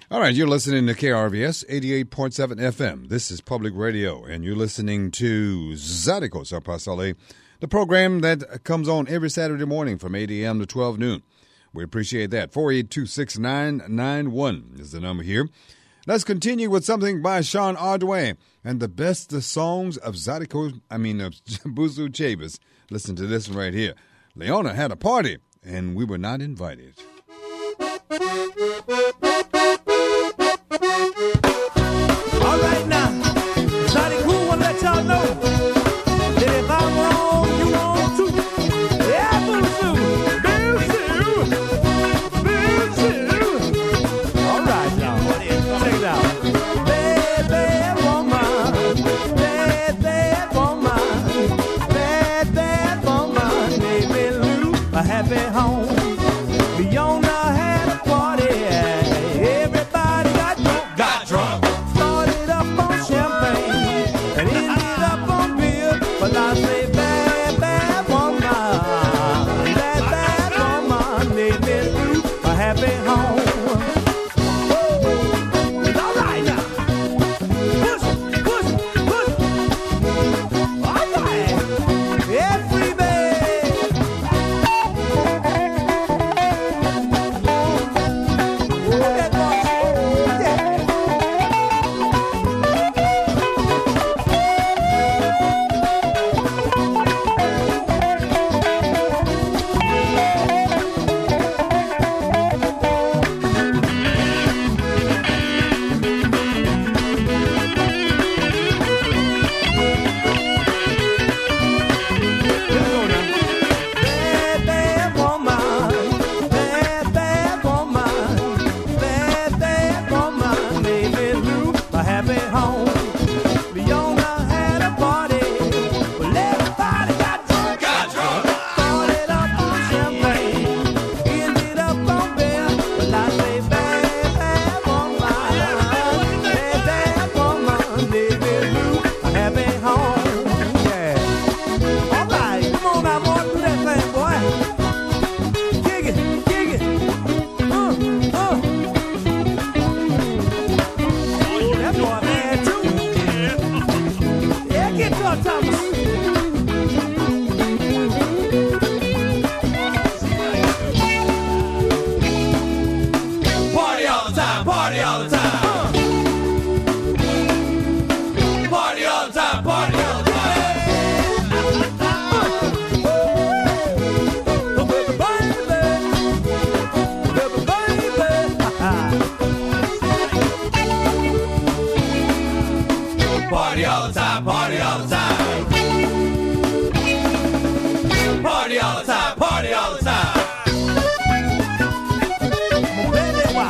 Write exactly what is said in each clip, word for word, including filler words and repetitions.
All right, you're listening to K R V S eighty-eight point seven F M. This is Public Radio, and you're listening to Zydeco Sa Pasale, the program that comes on every Saturday morning from eight a.m. to twelve noon. We appreciate that. four eight two, six nine nine one is the number here. Let's continue with something by Sean Ordway and the best the songs of Zydeco, I mean, of Buzu Chavis. Listen to this one right here. Leona had a party, and we were not invited. All right now, Johnny Cool will let y'all know that if I'm wrong, you wrong too. Yeah, Buzu, Buzu, Buzu. All right now, check it out. Bad, bad woman, bad, bad woman, bad, bad woman, made me lose a happy home. Beyond I had a party, everybody got drunk, got drunk. Started up on champagne and ended up on beer. But I say bad, bad woman, bad, bad woman made me lose a happy home. Woo! All right now, push, push, push. All right, everybody. Ooh, that boy, yeah. Bad, bad woman, bad, bad woman, bad, bad woman made me lose a happy home. Leona had a party, well everybody got drunk, got drunk. Started up on champagne, ended up on beer. Well I say bad, bad woman, bad, bad woman made me lose a happy home. Yeah. All right, come on now, boy, do that thing, boy. Kick it, kick it. Uh, uh. That boy mad too. Yeah, get your Thomas. Party all the time, party all the time. Party all the time, party all the time. Party all the time, party all the time. Party all the time, party all the time. Baby, wow.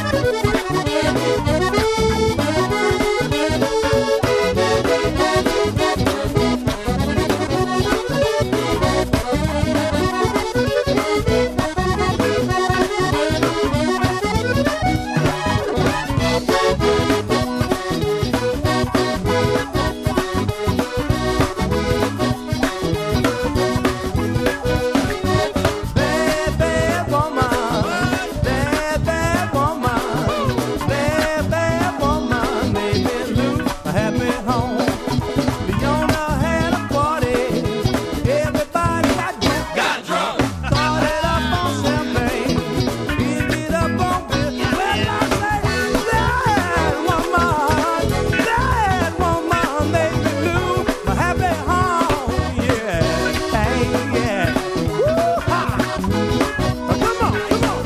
Bad, bad woman, bad, bad woman, bad, bad woman made me lose a happy home. Leona had a party, everybody got drunk, got drunk. Started up on champagne, ended up on beer. Well, I say that woman, that woman made me lose a happy home. Yeah, hey, yeah. Woo-ha! Come on, come on.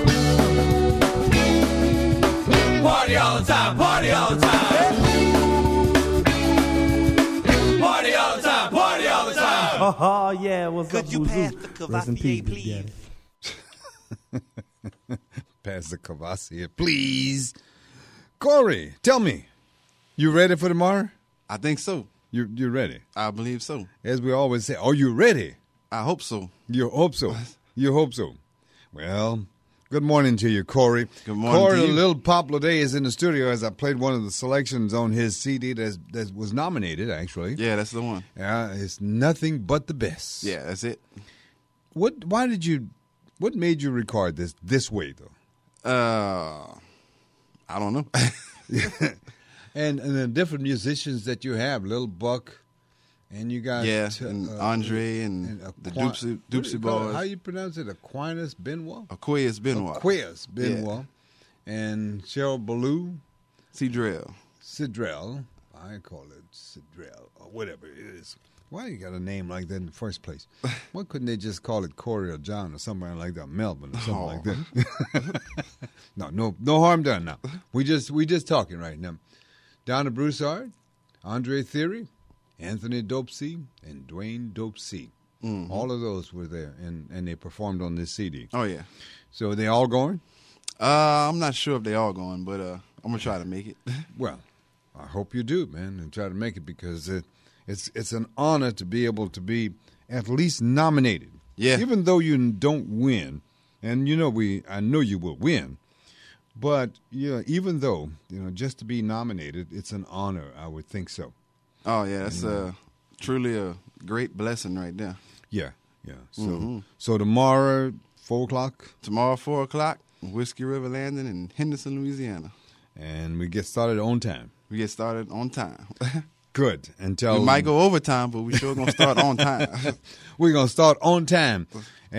Party all the time, party all the time. Party all the time, party all the time. Oh, yeah, what's up, Could you pass the Buzu? Rest in Cavassier, peace, Big please? Daddy. Pass the Cavassier, please. Corey, tell me, you ready for tomorrow? I think so. You you ready? I believe so. As we always say, are you ready? I hope so. You hope so. You hope so. Well, good morning to you, Corey. Good morning Corey, to you. Little Poplar Day is in the studio as I played one of the selections on his C D that that was nominated, actually. Yeah, that's the one. Yeah, it's Nothing But the Best. Yeah, that's it. What? Why did you? What made you record this this way, though? Uh, I don't know. and and the different musicians that you have, Lil Buck, and you got yeah, uh, and uh, Andre and, and the Aqua- Doopsie, what do you Doopsie call it? Boys. How you pronounce it? Aquinas Benoit? Aquarius Benoit. Aquarius Benoit. And Cheryl Ballou, Cedrell. Sidrell. I call it Sidrell, or whatever it is. Why you got a name like that in the first place? Why couldn't they just call it Corey or John or something like that, Melvin or something Oh. like that? no, no, no harm done. Now we just we just talking right now. Donna Broussard, Andre Theory, Anthony Dopesy, and Dwayne Dopesy. Mm-hmm. All of those were there, and, and they performed on this C D. Oh yeah. So are they all going? Uh, I'm not sure if they all going, but uh, I'm gonna try to make it. Well, I hope you do, man, and try to make it because it, it's it's an honor to be able to be at least nominated. Yeah. Even though you don't win, and you know we, I know you will win, but you know, even though you know just to be nominated, it's an honor. I would think so. Oh yeah, that's uh, truly a great blessing right there. Yeah, yeah. So Mm-hmm. so tomorrow, four o'clock, Tomorrow, four o'clock, Whiskey River Landing in Henderson, Louisiana. and we get started on time. We get started on time. Good. Until We might go overtime, but we sure gonna start on time. we're gonna start on time,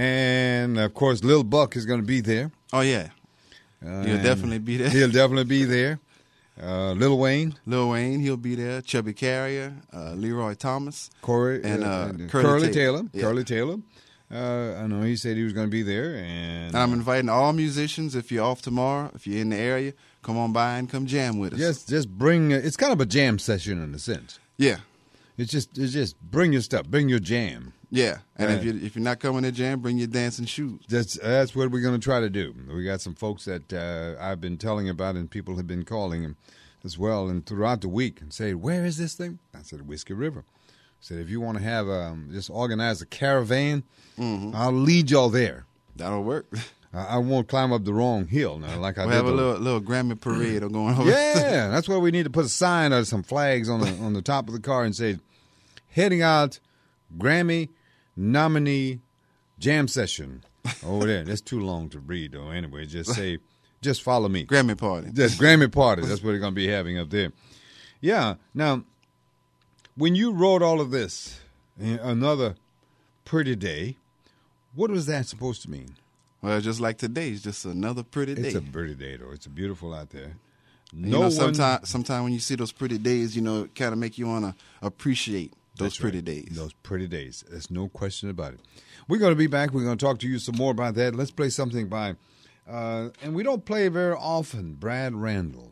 and of course, Lil Buck is gonna be there. Oh yeah, Uh, he'll definitely be there. He'll definitely be there. Uh, Lil Wayne, Lil Wayne, he'll be there. Chubby Carrier, uh, Leroy Thomas, Corey, and uh, and Curly, Curly Taylor. Taylor. Yeah. Curly Taylor. Uh, I know he said he was going to be there, and, And I'm inviting all musicians. If you're off tomorrow, if you're in the area, come on by and come jam with us. just just bring. It's kind of a jam session in a sense. Yeah, It's just it's just bring your stuff, bring your jam. yeah. And Right. if you if you're not coming to jam, bring your dancing shoes. That's that's what we're going to try to do. We got some folks that uh, I've been telling about, and people have been calling and as well, and throughout the week, and say, "Where is this thing?" I said, "Whiskey River." I said, "If you want to have um, just organize a caravan, Mm-hmm. I'll lead y'all there. That'll work. I, I won't climb up the wrong hill now, like I We'll did. have a the- little little Grammy parade or going over. Yeah, that's why we need to put a sign or some flags on the on the top of the car and say, "Heading out, Grammy nominee jam session over there." That's too long to read, though. Anyway, just say, just follow me. Grammy party. Just Grammy party. That's what we're going to be having up there. Yeah. Now, when you wrote all of this, eh, another pretty day, what was that supposed to mean? Well, just like today, it's just another pretty day. It's a pretty day, though. It's beautiful out there. you No know, one. sometimes sometime when you see those pretty days, you know, it kind of make you want to appreciate those That's pretty right. days. Those pretty days. There's no question about it. We're going to be back. We're going to talk to you some more about that. Let's play something by, uh, and we don't play very often, Brad Randall.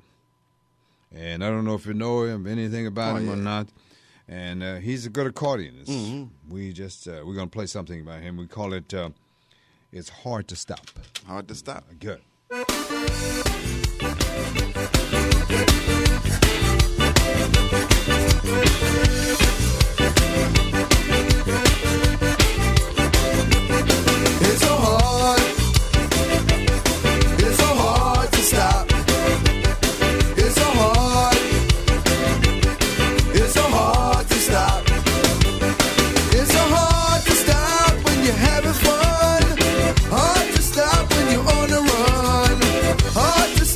And I don't know if you know him, anything about Oh, him or yeah. not. And uh, he's a good accordionist. Mm-hmm. We just, uh, we're going to play something by him. We call it, uh, It's Hard to Stop. Hard to stop. Good. It's so hard. It's so hard to stop. It's so hard. It's so hard to stop. It's so hard to stop when you're having fun. Hard to stop when you're on the run. Hard to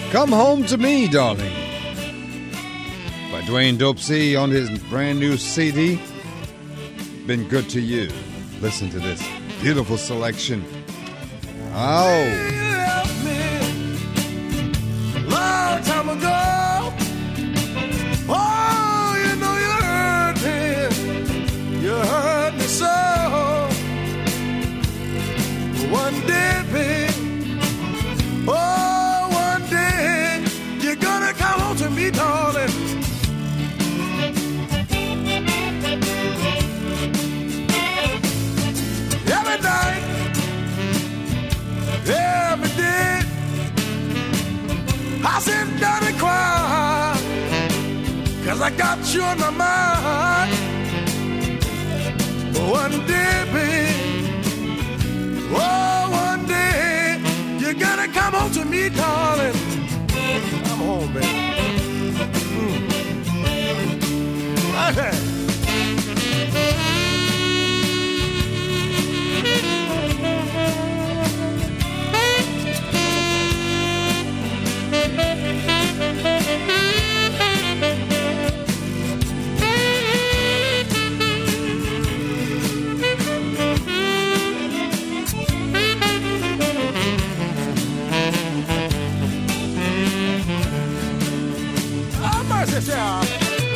Come Home to Me, Darling, by Dwayne Dopesy on his brand new C D, Been Good to You. Listen to this beautiful selection. Oh. You left me long time ago. Oh, you know you hurt me. You hurt me so. One day, babe. Oh, one day you're gonna come home to me, darling. Every night, every day, I sit down and cry, 'cause I got you on my mind. One day, babe, oh, one day, you're gonna come home to me, darling. I'm home, baby. Mm. Okay. Yeah.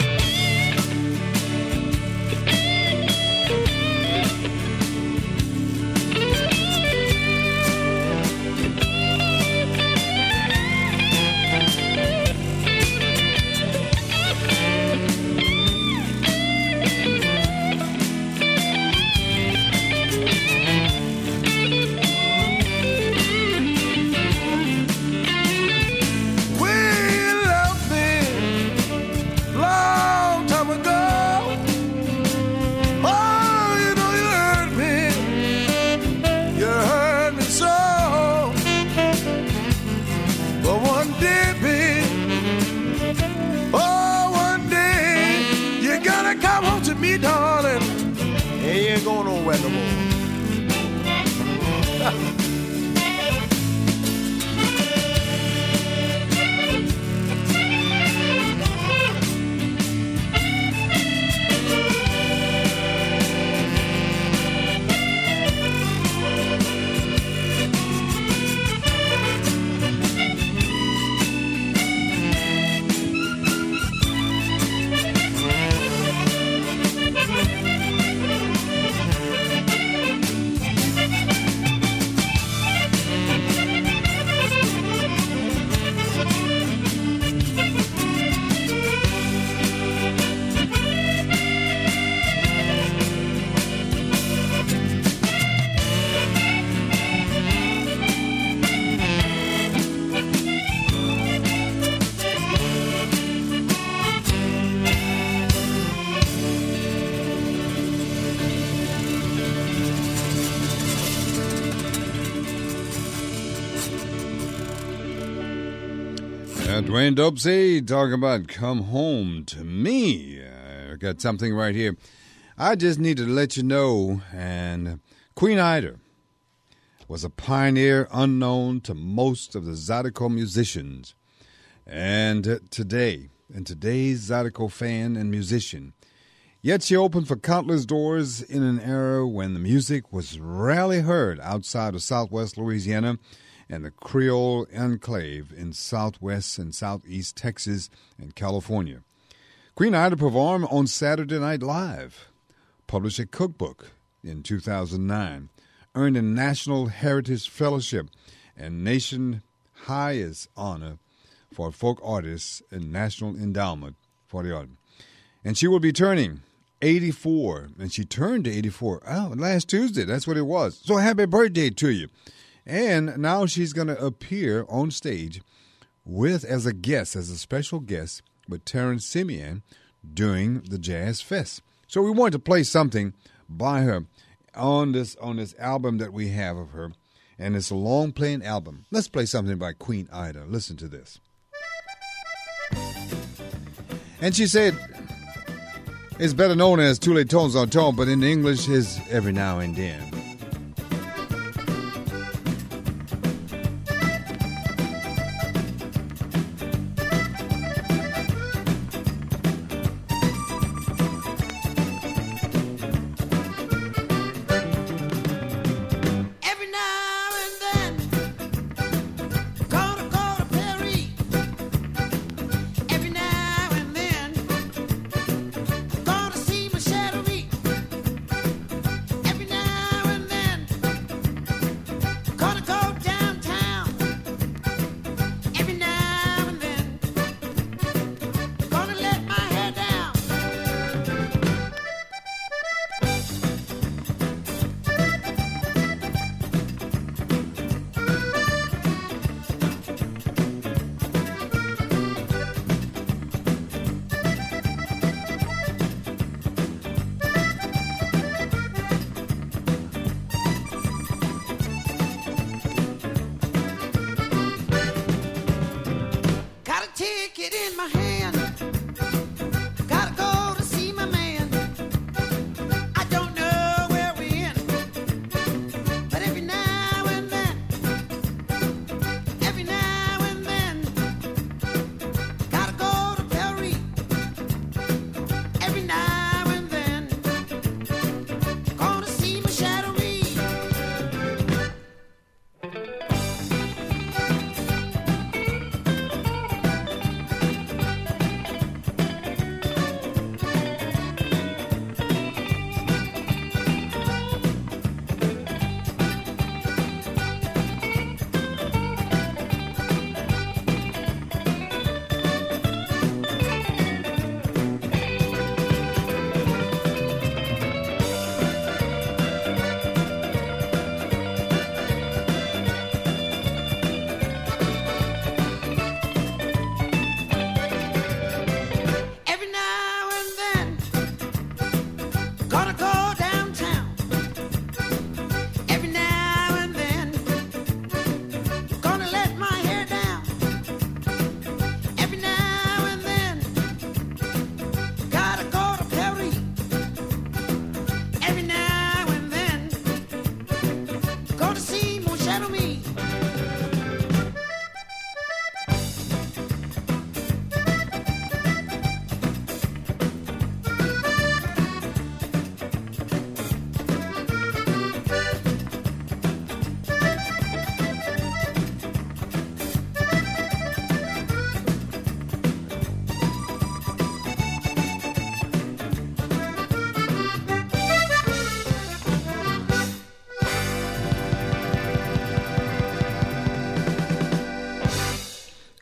Dwayne Dopesy talking about Come Home to Me. I got something right here. I just need to let you know, and Queen Ida was a pioneer unknown to most of the Zydeco musicians. And today, and today's Zydeco fan and musician, yet she opened for countless doors in an era when the music was rarely heard outside of southwest Louisiana and the Creole enclave in southwest and southeast Texas and California. Queen Ida performed on Saturday Night Live, published a cookbook in two thousand nine, earned a National Heritage Fellowship and nation highest honor for folk artists and National Endowment for the Arts. And she will be turning eighty-four, and she turned to eighty-four oh, last Tuesday. That's what it was. So happy birthday to you. And now she's going to appear on stage with, as a guest, as a special guest, with Terrence Simeon during the Jazz Fest. So we wanted to play something by her on this on this album that we have of her, and it's a long-playing album. Let's play something by Queen Ida. Listen to this. And she said, it's better known as Two Late Tones on Tone, but in English is Every Now and Then.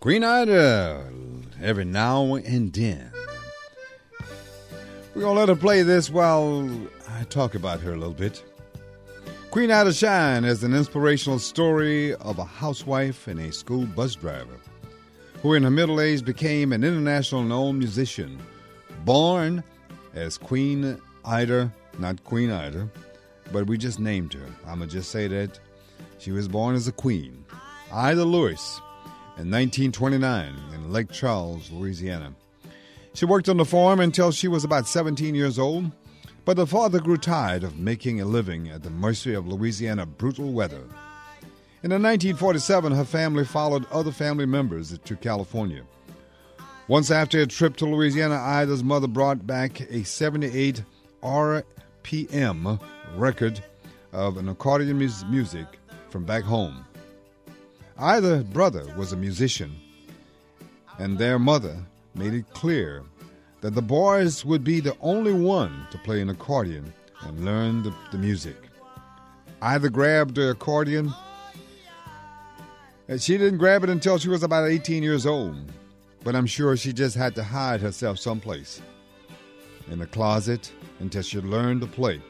Queen Ida, every now and then. We're going to let her play this while I talk about her a little bit. Queen Ida Shine is an inspirational story of a housewife and a school bus driver who in her middle age became an international known musician, born as Queen Ida, not Queen Ida, but we just named her. I'm going to just say that she was born as a queen, Ida Lewis, in nineteen twenty-nine in Lake Charles, Louisiana. She worked on the farm until she was about seventeen years old, but her father grew tired of making a living at the mercy of Louisiana brutal weather. And in nineteen forty-seven, her family followed other family members to California. Once after a trip to Louisiana, Ida's mother brought back a seventy-eight R P M record of an accordion mus- music from back home. Ida's brother was a musician, and their mother made it clear that the boys would be the only one to play an accordion and learn the, the music. Ida grabbed the accordion, and she didn't grab it until she was about eighteen years old, but I'm sure she just had to hide herself someplace in the closet until she learned to play.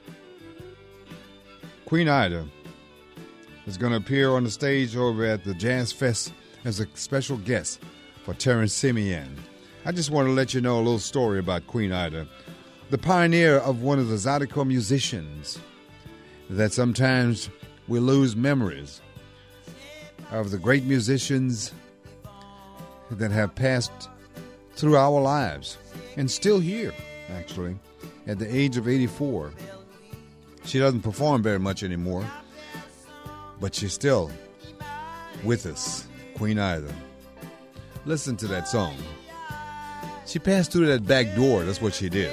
Queen Ida is going to appear on the stage over at the Jazz Fest as a special guest for Terrence Simeon. I just want to let you know a little story about Queen Ida, the pioneer of one of the Zydeco musicians, that sometimes we lose memories of the great musicians that have passed through our lives and still here, actually, at the age of eighty-four. She doesn't perform very much anymore, but she's still with us, Queen Ida. Listen to that song. She passed through that back door. That's what she did.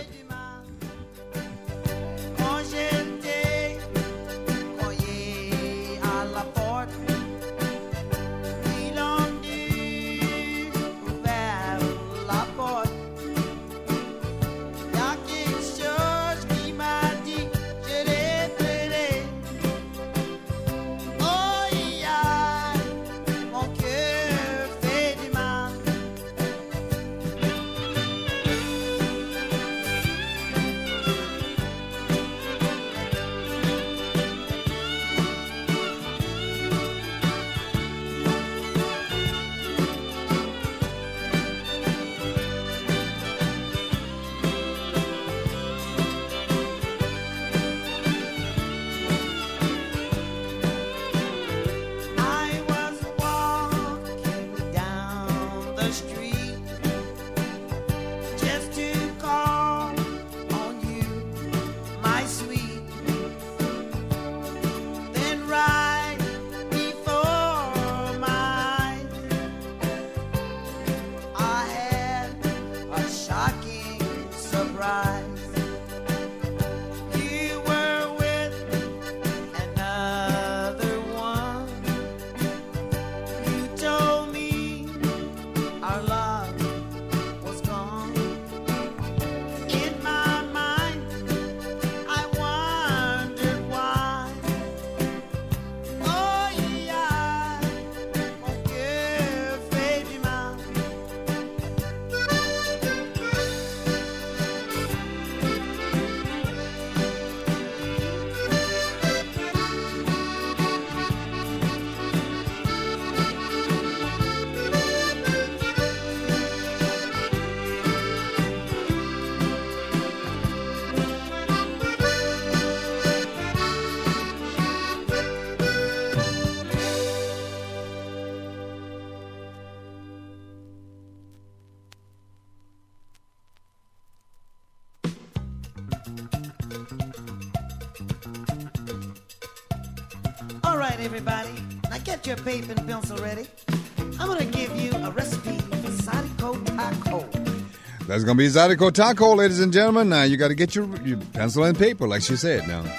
All right, everybody. Now get your paper and pencil ready. I'm going to give you a recipe for Zydeco Taco. That's going to be Zydeco Taco, ladies and gentlemen. Now, you got to get your, your pencil and paper, like she said now.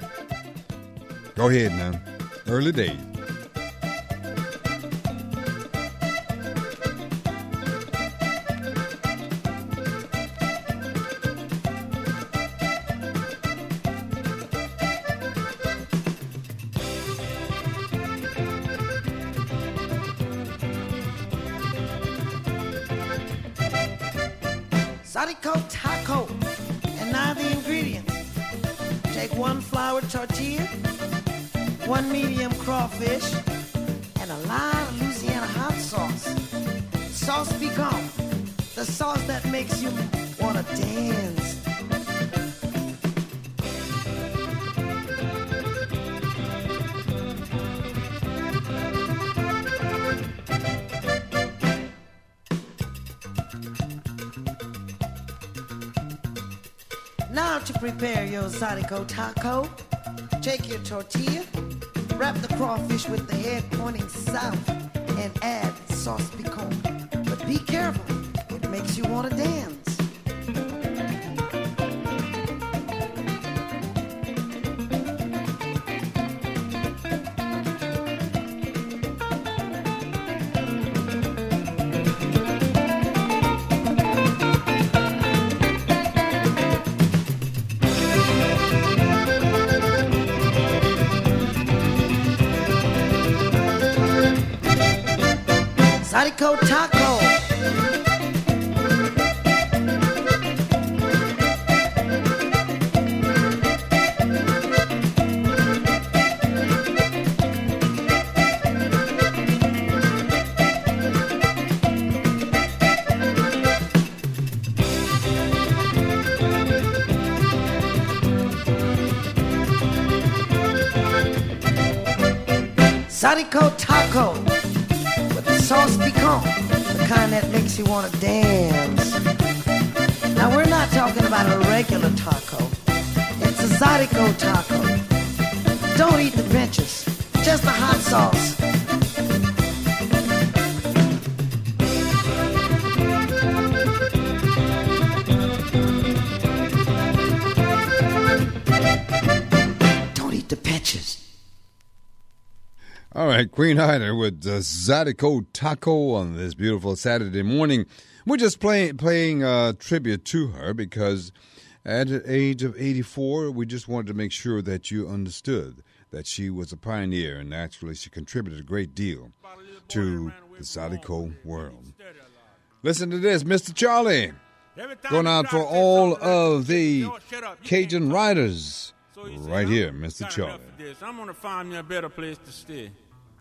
Go ahead now. Early days. Sadiko taco. And now the ingredients. Take one flour tortilla, one medium crawfish, and a lot of Louisiana hot sauce. Sauce piquant, the sauce that makes you want to dance. Now to prepare your Sadiko taco, take your tortilla, wrap the crawfish with the head pointing south, and add sauce piquant. But be careful, it makes you want to dance. Sadiko taco. Sadiko taco. Sauce piquant, the kind that makes you want to dance. Now we're not talking about a regular taco. It's a Sadiko taco. Don't eat the benches, just the hot sauce. Don't eat the benches. All right, Queen Hyder with uh, Sadiko Taco on this beautiful Saturday morning. We're just play, playing uh, tribute to her because at the age of eighty-four, we just wanted to make sure that you understood that she was a pioneer and actually she contributed a great deal to the Sadiko world. Listen to this, Mister Charlie, going out for all of the Cajun riders. So he said, right here, I'm Mister got Charlie. enough of this. I'm going to find me a better place to stay.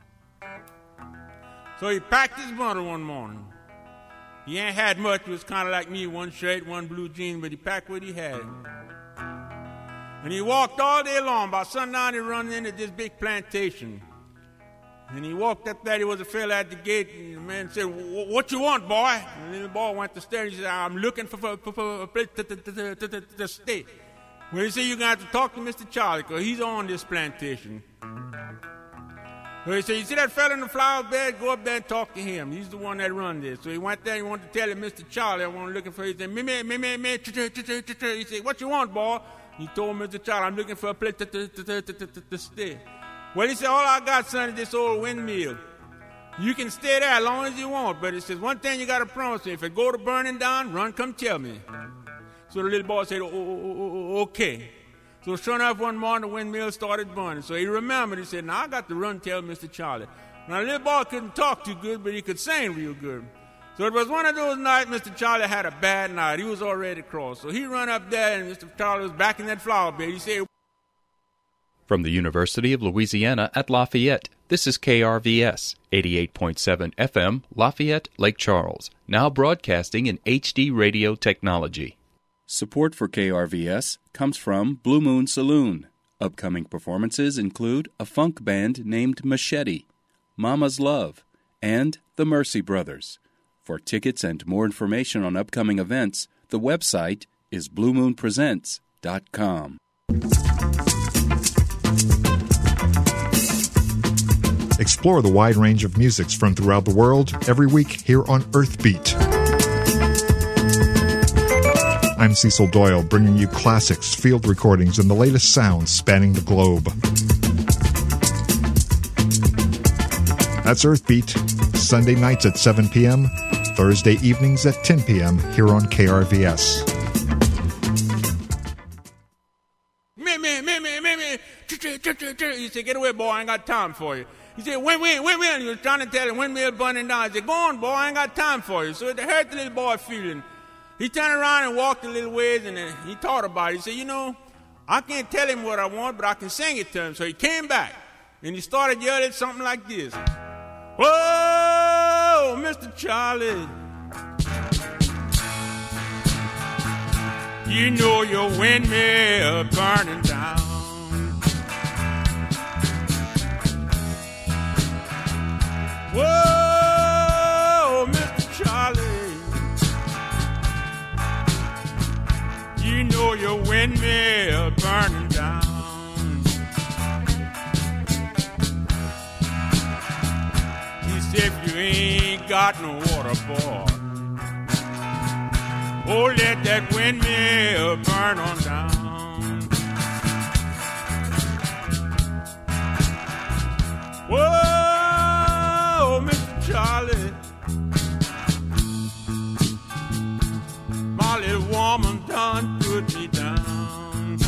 So he packed his bundle one morning. He ain't had much. It was kind of like me, one shirt, one blue jean, but he packed what he had. And he walked all day long. By sundown, he run into this big plantation. And he walked up there. There was a fella at the gate, and the man said, "What you want, boy?" And the little boy went to stare. He said, "I'm looking for, for, for, for a place to, to, to, to, to, to stay." Well, he said, "You're going to have to talk to Mister Charlie, because he's on this plantation." So he said, "You see that fella in the flower bed? Go up there and talk to him. He's the one that run this." So he went there and he wanted to tell him, "Mister Charlie, I want looking for you." He said, "Me, me, me, me, me." He said, "What you want, boy?" He told Mister Charlie, "I'm looking for a place to, to, to, to, to, to, to stay." Well, he said, "All I got, son, is this old windmill. You can stay there as long as you want, but he says, one thing you got to promise me, if it go to burning down, run, come tell me." So the little boy said, oh, oh, oh, okay. So sure enough, one morning, the windmill started burning. So he remembered. He said, "Now I got to run tell Mister Charlie." Now the little boy couldn't talk too good, but he could sing real good. So it was one of those nights Mister Charlie had a bad night. He was already cross. So he run up there, and Mister Charlie was back in that flower bed. He said, From the University of Louisiana at Lafayette, this is K R V S, eighty-eight point seven F M, Lafayette, Lake Charles, now broadcasting in H D radio technology. Support for K R V S comes from Blue Moon Saloon. Upcoming performances include a funk band named Machete, Mama's Love, and the Mercy Brothers. For tickets and more information on upcoming events, the website is blue moon presents dot com. Explore the wide range of musics from throughout the world every week here on Earthbeat. I'm Cecil Doyle, bringing you classics, field recordings, and the latest sounds spanning the globe. That's Earthbeat, Sunday nights at seven p.m., Thursday evenings at ten p.m. here on K R V S. Me, me, me, me, me, me. He said, "Get away, boy, I ain't got time for you." He said, "Win, win, win, win." He was trying to tell him, windmill burning down. He said, "Go on, boy, I ain't got time for you." So it hurt the little boy feeling. He turned around and walked a little ways, and then he thought about it. He said, you know, I can't tell him what I want, but I can sing it to him. So he came back, and he started yelling something like this. Whoa, Mister Charlie, you know your windmill burning down. Whoa, Mister Charlie, you know your windmill burning down. He said, if you ain't got no water, boy, oh, let that windmill burn on down. Whoa, Mister Charlie, my little woman done put me down.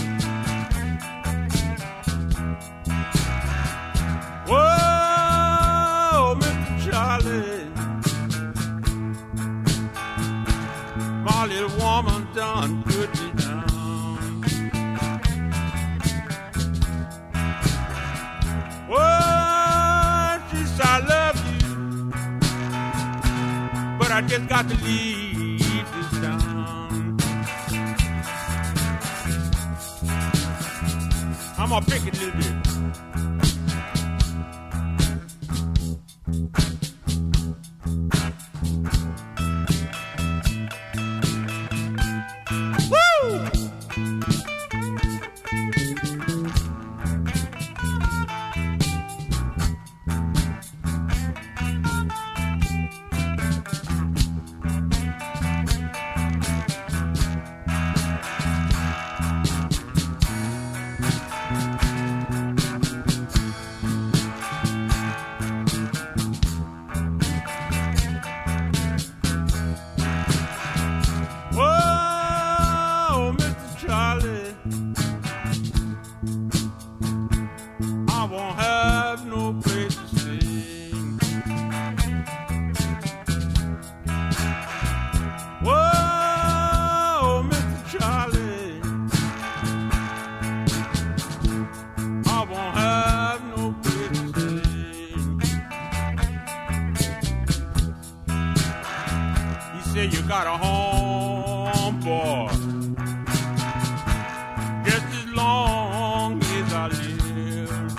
Whoa, Mister Charlie, my little woman done put me down. Whoa, she said, I love you, but I just got to leave this town. I'm gonna pick it a little bit. You got a home, boy, just as long as I live.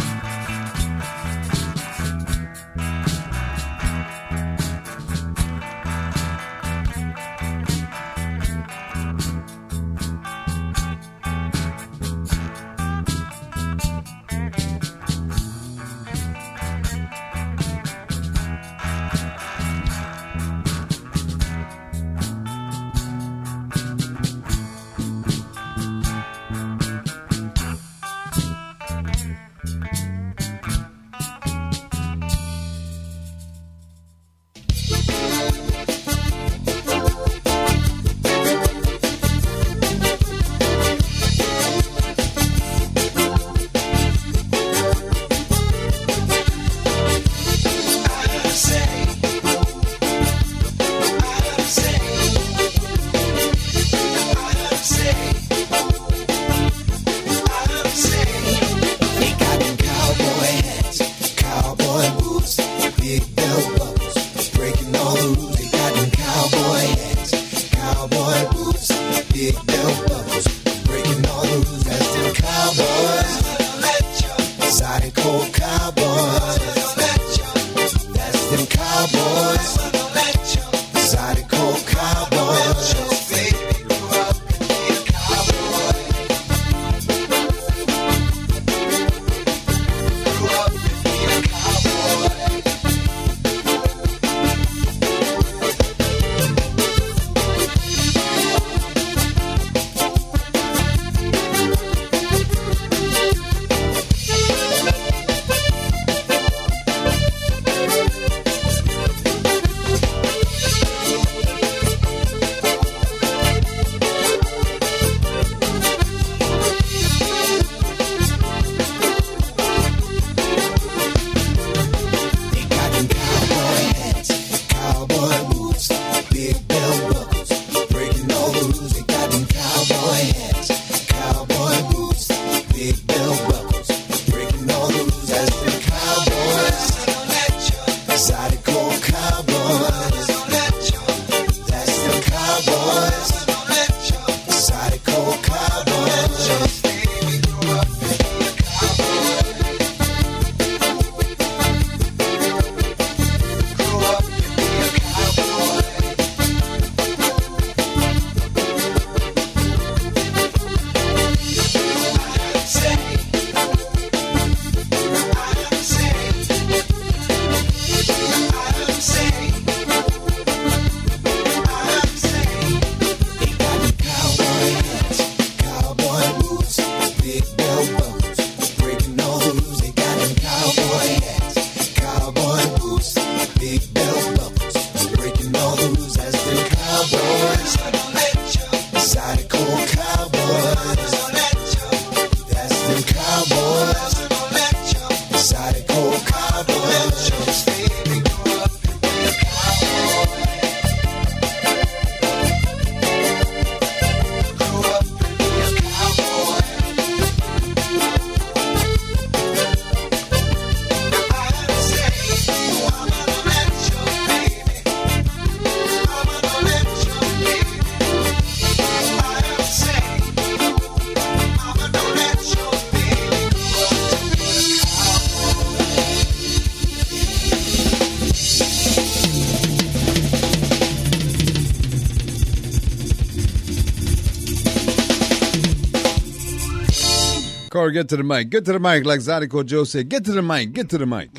or get to the mic? Get to the mic, like Zydeco Joe said. Get to the mic. Get to the mic.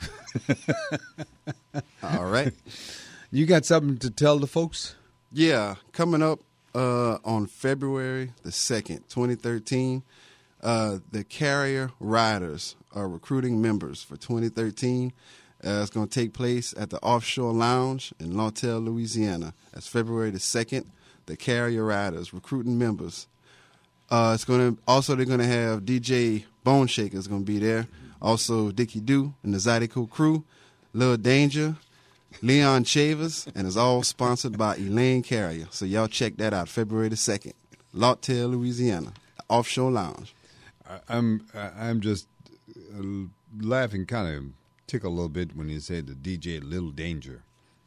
All right. You got something to tell the folks? Yeah, coming up uh, on February the second, twenty thirteen, uh, the Carrier Riders are recruiting members for twenty thirteen. Uh, it's going to take place at the Offshore Lounge in Lawtell, Louisiana. That's February the second. The Carrier Riders recruiting members. Uh, it's going to also they're going to have D J Bone Shaker is going to be there. Also Dickie Doo and the Zydeco crew, Lil Danger, Leon Chavez, and it's all sponsored by Elaine Carrier. So y'all check that out. February the second, Lawtell, Louisiana, Offshore Lounge. I, I'm I'm just uh, laughing, kind of tickle a little bit when you say the D J Little Danger.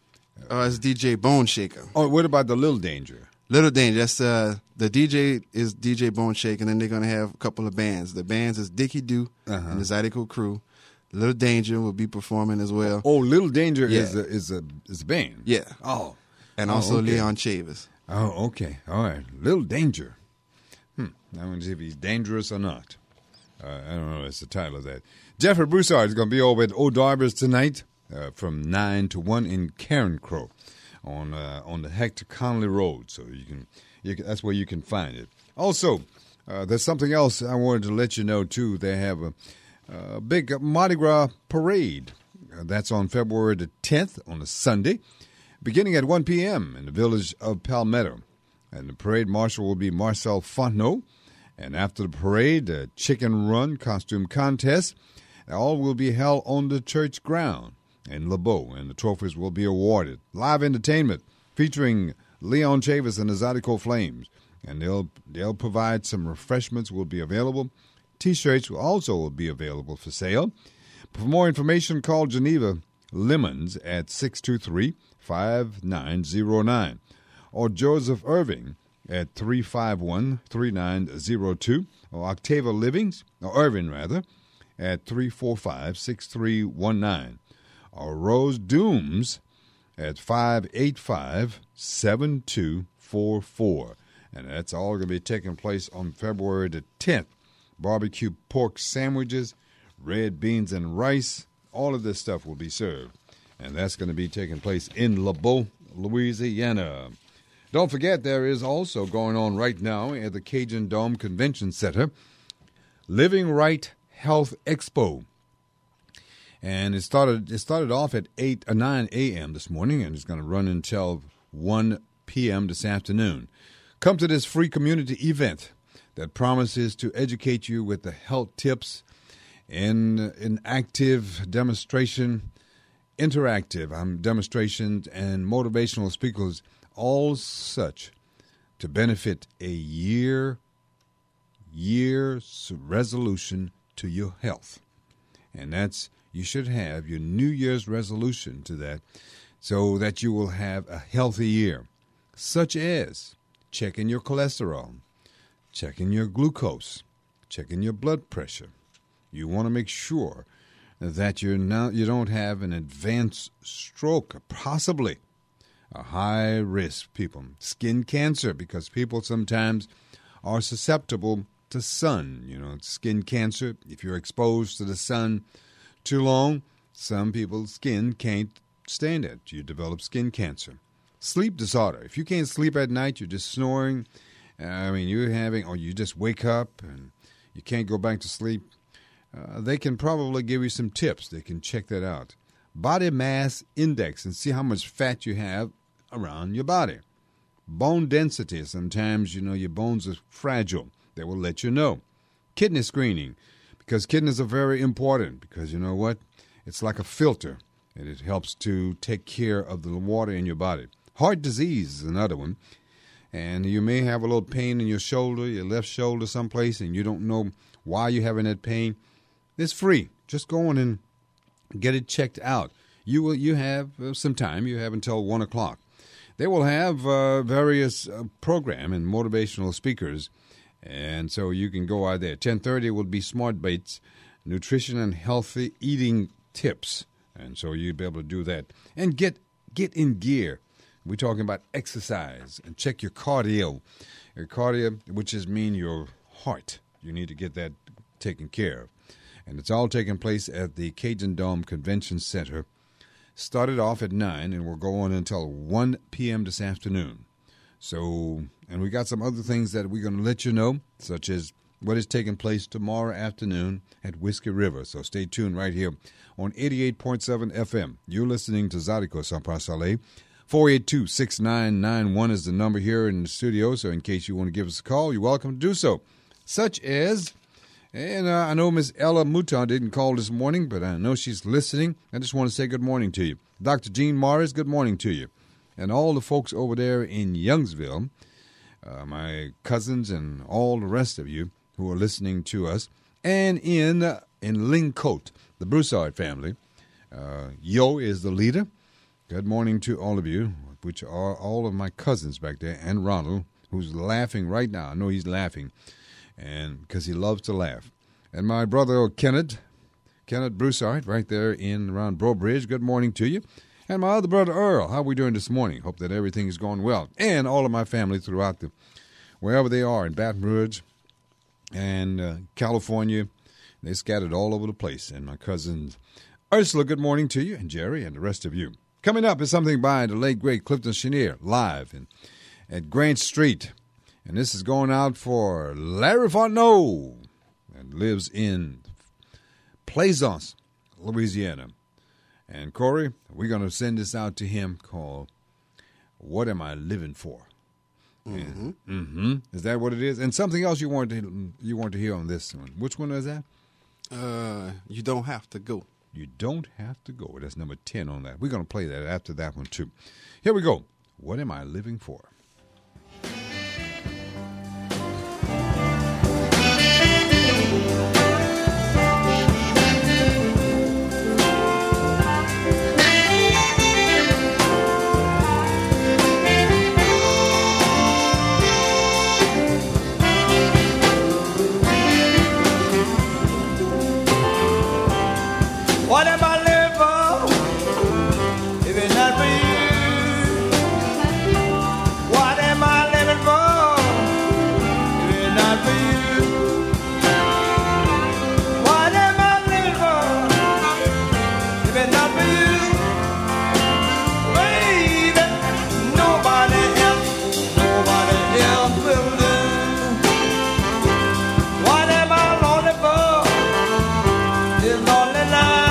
Uh, it's D J Bone Shaker. Oh, what about the Little Danger? Little Danger. That's uh, the D J is D J Bone Shaker, and then they're gonna have a couple of bands. The bands is Dickie Doo Uh-huh. and the Zydeco crew. Little Danger will be performing as well. Oh, Little Danger Yeah. is a, is a is a band. Yeah. Oh, And Oh, also okay. Leon Chavez. Oh, okay. All right. Little Danger. Hmm. I want to see if he's dangerous or not. Uh, I don't know. That's the title of that. Jeffrey Broussard is going to be over at O'Darber's tonight uh, from nine to one in Carencro on uh, on the Hector Connolly Road. So you can, you can that's where you can find it. Also, uh, there's something else I wanted to let you know, too. They have a, a big Mardi Gras parade. Uh, that's on February the tenth on a Sunday, beginning at one p.m. in the village of Palmetto. And the parade marshal will be Marcel Fontenot. And after the parade, a chicken run costume contest. All will be held on the church ground in LeBeau, and the trophies will be awarded. Live entertainment featuring Leon Chavez and the Zydeco Flames. And they'll they'll provide some refreshments will be available. T-shirts will also will be available for sale. For more information, call Geneva Lemons at six two three, five nine zero nine or Joseph Irving at three five one, three nine zero two, or Octavia Livings, or Irving rather, at three four five, six three one nine, or Rose Dooms at five eight five, seven two four four. And that's all going to be taking place on February the tenth. Barbecue pork sandwiches, red beans and rice, all of this stuff will be served. And that's going to be taking place in LeBeau, Louisiana. Don't forget, there is also going on right now at the Cajun Dome Convention Center, Living Right Health Expo. And it started it started off at eight or nine a.m. this morning, and it's going to run until one p.m. this afternoon. Come to this free community event that promises to educate you with the health tips in, in active demonstration, interactive um, demonstrations, and motivational speakers, all such to benefit a year, year's resolution to your health. And that's, you should have your New Year's resolution to that so that you will have a healthy year, such as checking your cholesterol, checking your glucose, checking your blood pressure. You want to make sure that you're not, you don't have an advanced stroke, possibly a high risk people. Skin cancer, because people sometimes are susceptible to sun. You know, skin cancer, if you're exposed to the sun too long, some people's skin can't stand it. You develop skin cancer. Sleep disorder. If you can't sleep at night, you're just snoring. I mean, you're having, or you just wake up and you can't go back to sleep. Uh, they can probably give you some tips. They can check that out. Body mass index and see how much fat you have around your body. Bone density. Sometimes, you know, your bones are fragile. They will let you know. Kidney screening, because kidneys are very important, because you know what? It's like a filter, and it helps to take care of the water in your body. Heart disease is another one. And you may have a little pain in your shoulder, your left shoulder someplace, and you don't know why you're having that pain. It's free. Just go in and get it checked out. You will. You have uh, some time. You have until one o'clock. They will have uh, various uh, program and motivational speakers, and so you can go out there. ten thirty will be Smart Baits, nutrition and healthy eating tips, and so you'll be able to do that and get get in gear. We're talking about exercise and check your cardio, your cardio, which is mean your heart. You need to get that taken care of. And it's all taking place at the Cajun Dome Convention Center. Started off at nine and will go on until one p.m. this afternoon. So, and we got some other things that we're going to let you know, such as what is taking place tomorrow afternoon at Whiskey River. So stay tuned right here on eighty-eight point seven F M. You're listening to Zydeco San Pasale. four eight two, six nine nine one is the number here in the studio. So in case you want to give us a call, you're welcome to do so. Such as, and uh, I know Miss Ella Mouton didn't call this morning, but I know she's listening. I just want to say good morning to you. Doctor Jean Morris, good morning to you. And all the folks over there in Youngsville, uh, my cousins and all the rest of you who are listening to us, and in uh, in Lingcote, the Broussard family. Uh, Yo is the leader. Good morning to all of you, which are all of my cousins back there, and Ronald, who's laughing right now. I know he's laughing, and because he loves to laugh. And my brother Kenneth, Kenneth Broussard, right there in around Brobridge. Good morning to you. And my other brother Earl, how are we doing this morning? Hope that everything is going well. And all of my family throughout the, wherever they are, in Baton Rouge and uh, California. They scattered all over the place. And my cousins, Ursula, good morning to you, and Jerry, and the rest of you. Coming up is something by the late, great Clifton Chenier, live in, at Grant Street. And this is going out for Larry Fontenot, that lives in Plaisance, Louisiana. And Corey, we're going to send this out to him called What Am I Living For? Mm-hmm. Mm-hmm. Is that what it is? And something else you want to you want to hear on this one. Which one is that? Uh, you don't have to go. You don't have to go. That's number ten on that. We're going to play that after that one, too. Here we go. What am I living for? What am I living for if it's not for you? What am I living for if it's not for you? What am I living for if it's not for you? Baby, nobody else, nobody else will do. What am I lonely for? This lonely night.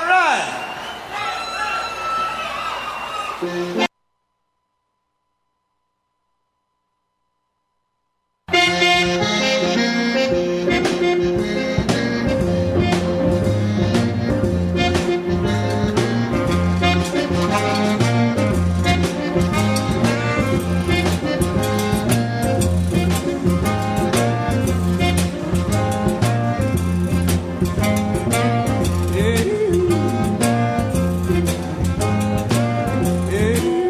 right. Yeah.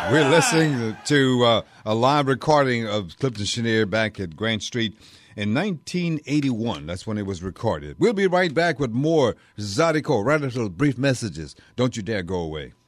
We're listening to uh, a live recording of Clifton Chenier back at Grant Street in nineteen eighty-one. That's when it was recorded. We'll be right back with more Zydeco right after brief messages. Don't you dare go away.